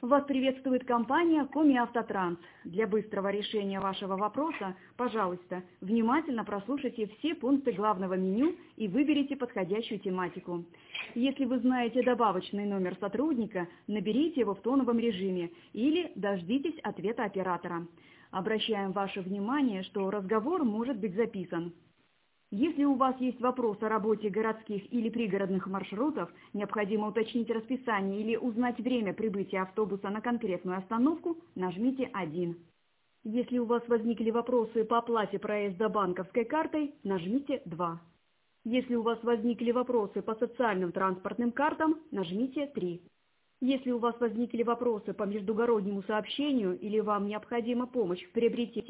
Вас приветствует компания Коми Автотранс. Для быстрого решения вашего вопроса, пожалуйста, внимательно прослушайте все пункты главного меню и выберите подходящую тематику. Если вы знаете добавочный номер сотрудника, наберите его в тоновом режиме или дождитесь ответа оператора. Обращаем ваше внимание, что разговор может быть записан. Если у вас есть вопрос о работе городских или пригородных маршрутов, необходимо уточнить расписание или узнать время прибытия автобуса на конкретную остановку, нажмите 1. Если у вас возникли вопросы по оплате проезда банковской картой, нажмите 2. Если у вас возникли вопросы по социальным транспортным картам, нажмите 3. Если у вас возникли вопросы по междугороднему сообщению или вам необходима помощь в приобретении